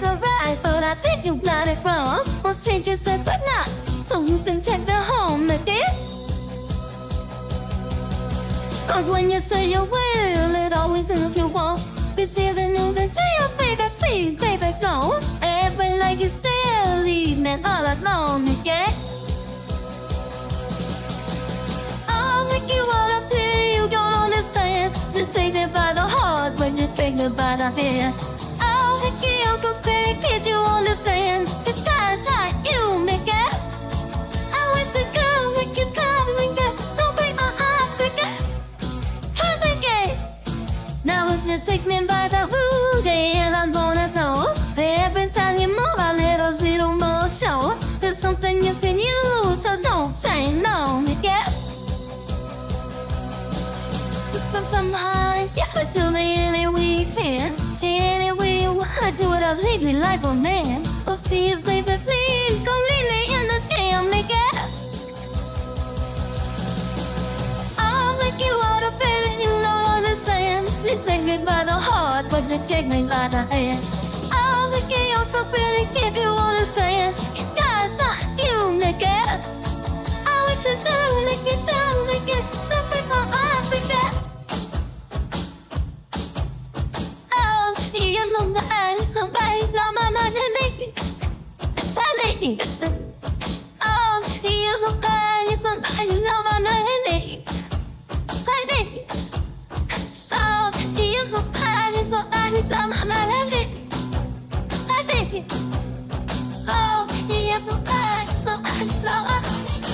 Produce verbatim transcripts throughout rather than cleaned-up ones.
alright, but I think you got it wrong. Well, change you said but not, so you can check the home again. But when you say you will, it always ends you won't. Be giving you the dream, baby, please, baby, go. Every like you still leaving all alone again. I'll make you wanna play, you don't understand. You take me by the heart when you take me by the hand. I'll make you go quick, get you on the fence. It's time, time, you make it. I went to go, make it come, make it. Don't break my heart, make it. Heart, make it. Now it's gonna take me by the root, and I'm gonna know. Every time you move, a little, little more show. There's something you can use, so don't say no, make it. From behind, yeah, but to me any weekends. Any way you wanna do it, I'll leave me like a man. But please leave it, please, go leave me in the damn nigga. I'll make you all the baby, you don't understand. You take me by the heart, but you take me by the hand. I'll make you all for really if you understand. It's God's on you, nigga. I want to do, nigga, do, nigga. Don't break my heart, nigga. Long the eyes, somebody, long my mind, and ladies, ladies. Oh, she is a body, somebody, long my mind, and ladies, ladies. So she is a body, somebody, long my mind, and ladies, ladies. Oh, she is a body, somebody, long my mind.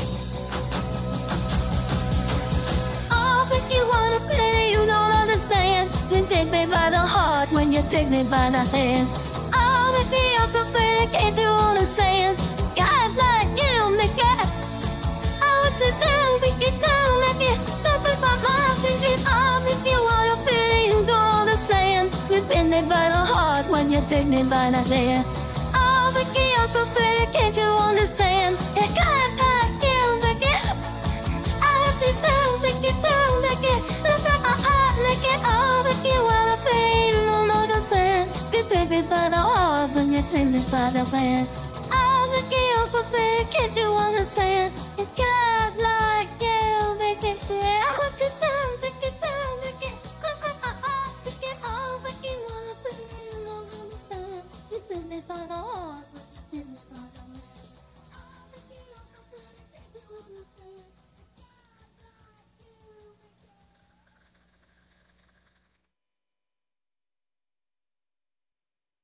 Oh, but you wanna play, you don't understand. You take me by the heart when you take me by the hand. Oh, if you feel free, can't you understand? God like you, nigga. I want to do, we can do, like it. Don't be my mind, we can all. If you wanna play, you don't understand. You take me by the heart when you take me by the hand. Oh, if you feel free, can't you understand? Yeah, God like you, nigga. I want to do, we can do, like it. Don't be my heart, like it. Oh, if you wanna play, you don't understand. You take me by the heart when you take me by the hand. Oh, if you feel free, can't you understand?